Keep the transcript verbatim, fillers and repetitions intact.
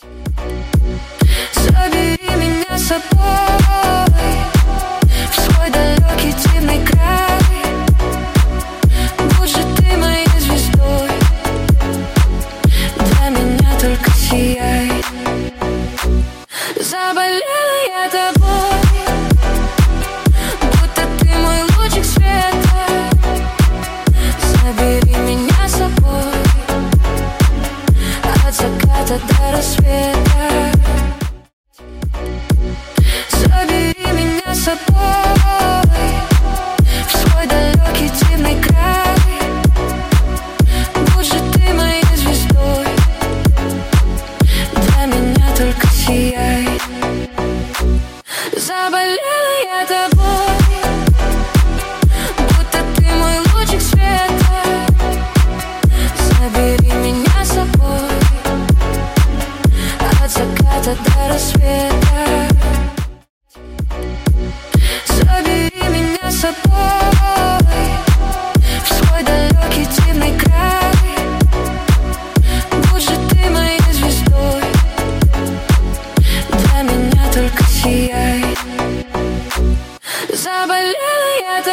Забери меня с собой в свой далекий дивный край. Будь же ты моей звездой, для меня только сияй. Заболела я тобой, будто ты мой лучик света. Забери меня с собой от заката до рассвета. Забери меня с собой в свой далекий дивный край. Будь же ты моей звездой, для меня только сияй. Заболела я тобой, будто ты мой лучик света. Забери меня с собой от заката до рассвета. Забери меня с собой в свой далекий дивный край. Будь же ты моей звездой, для меня только сияй. Заболела я тобой.